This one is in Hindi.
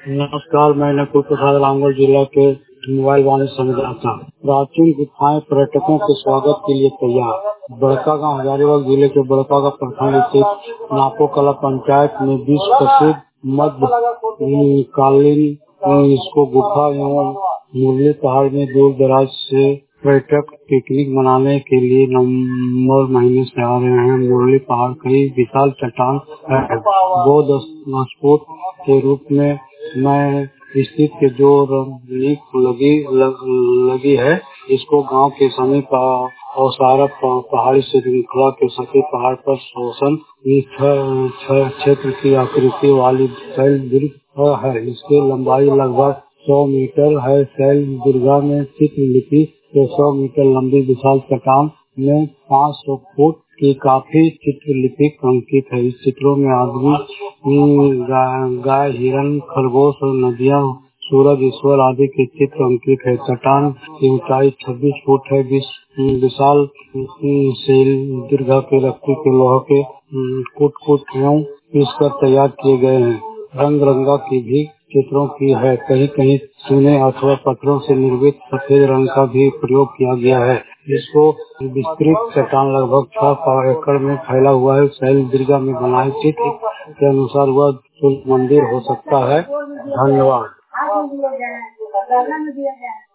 नमस्कार, मैं नकुल प्रसाद रामगढ़ जिला के मोबाइल वाणिज्य संग्रहता। प्राचीन गुफाएं पर्यटकों के स्वागत के लिए तैयार। बड़कागांव हजारीबाग जिले के बड़कागांव प्रखंड स्थित नापोकला पंचायत में विश्व प्रसिद्ध मध्यकालीन इसको गुफा एवं मुरली पहाड़ में दूर दराज से पर्यटक पिकनिक मनाने के लिए नवंबर महीने से आ रहे हैं। मुरली पहाड़ कई विशाल चट्टान है। बौद्ध स्फोट के रूप में स्थित के जो लीक लगी है, इसको गांव के समीप औसारा पहाड़ी श्रृंखला के सती पहाड़ पर शोषण क्षेत्र की आकृति वाली शैल दुर्ग है। इसकी लंबाई लगभग 100 मीटर है। शैल दुर्गा में चित्रलिपि 100 मीटर लंबी विशाल चट्टान में 500 फुट की काफी चित्रलिपि अंकित है। इस चित्रों में आदमी, गाय, हिरण, खरगोश और नदियां, सूरज, ईश्वर आदि के चित्र अंकित है। चट्टान की ऊंचाई 26 फुट है। विशाल शैल दुर्गा के रस्सी के लोहे के कुट एवं पीसकर तैयार किए गए हैं। रंग रंगा की भी चित्रों की है। कहीं कहीं चूने अथवा पत्थरों से निर्मित सफेद रंग का भी प्रयोग किया गया है। इसको विस्तृत चट्टान लगभग 6 एकड़ में फैला हुआ है। शैल दुर्गा में बनाए चित्र के अनुसार वह मंदिर हो सकता है। धन्यवाद।